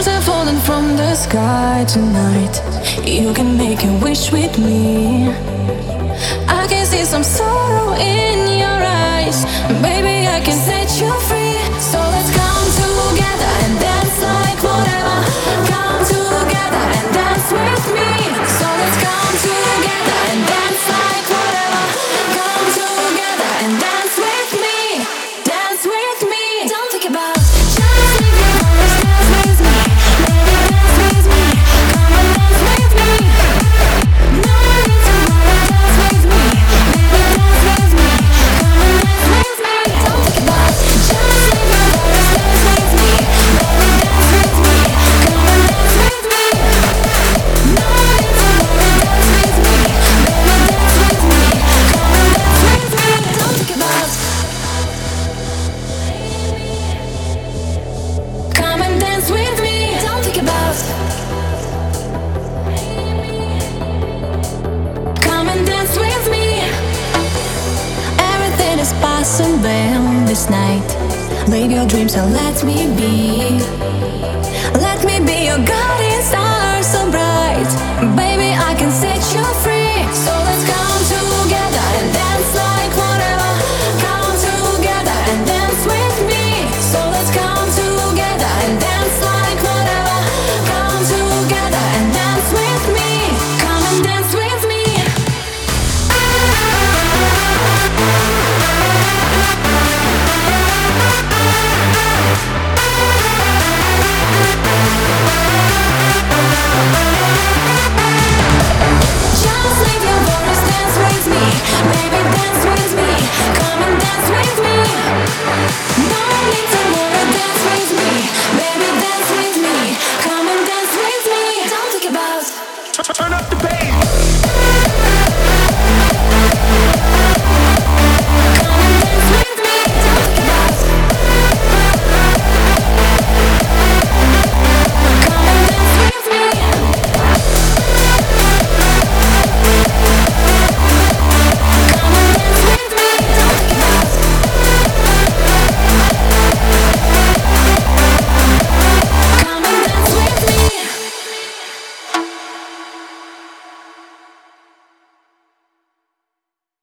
are falling from the sky tonight. You can make a wish with me. I can see some sorrow in your eyes. Baby, I can set you free. So let's come together and dance like whatever. Come together and dance with me. So let's come together and dance like whatever. Come together and dance with me. Dance with me. Don't think about just leave your arms, dance with me. Baby, dance with me. Come and dance with me. No need to worry, dance with me. Baby, dance with me. Come and dance with me. Don't think about just leave your arms, dance with me. Baby, dance with me. Come and dance with me. No need to worry, dance with me. Baby, dance with me. Come and dance with me. Don't think about. Come and dance with me. Don't think about. Come and dance with me. Everything is possible this night. Leave your dreams and let me be. Let me be your guiding star so bright. Baby, I can set you free.